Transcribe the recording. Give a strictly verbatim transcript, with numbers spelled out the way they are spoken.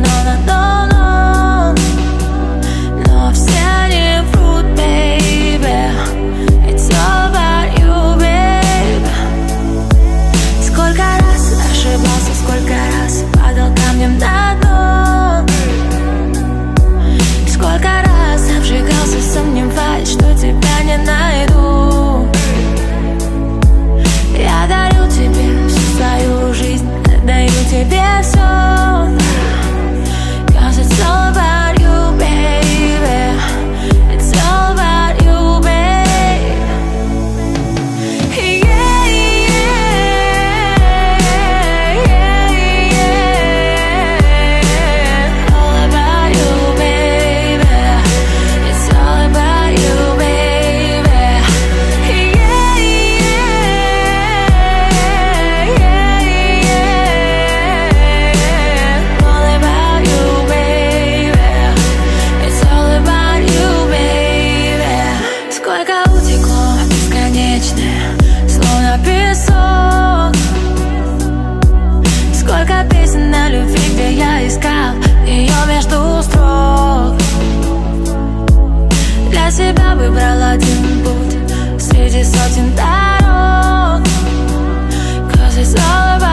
no, no, no, no. Но все они врут, baby. It's all about you, baby. Сколько раз ошибался, сколько раз падал камнем на дно. Сколько раз обжигался, сомневаясь, что тебя не найду. Я дарю тебе всю свою жизнь, отдаю тебе все. Cause it's all about you, baby. It's all about you, baby. Yeah, yeah, yeah, yeah. All about you, baby. It's all about you, baby. Yeah, yeah, yeah, yeah. All about you, baby. It's all about you, baby. Сколько утекло бесконечное, словно песок. Сколько песен о любви, где я искал ее между строк. Для себя выбрал один путь среди сотен дорог. Cause it's all about